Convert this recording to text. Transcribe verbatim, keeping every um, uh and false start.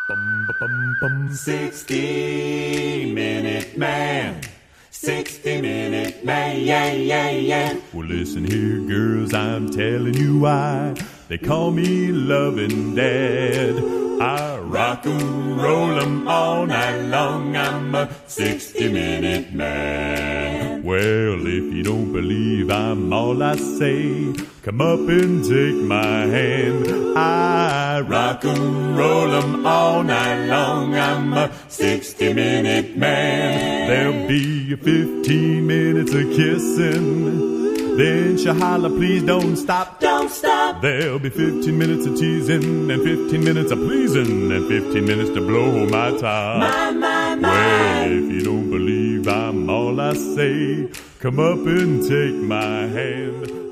Bum, ba, bum, bum. sixty minute man. sixty minute man, yeah, yeah, yeah. Well, listen here, girls, I'm telling you why they call me loving dad. I rock 'em, roll 'em all night long. I'm a sixty minute man. Well, if you don't believe I'm all I say, come up and take my hand. I rock 'em, roll 'em all night long. I'm a sixty minute man. There'll be fifteen minutes of kissing. Then she'll holler, please don't stop. Don't stop. There'll be fifteen minutes of teasing, and fifteen minutes of pleasing, and fifteen minutes to blow my top. My, my, my. Well, if you don't believe I'm all I say, come up and take my hand.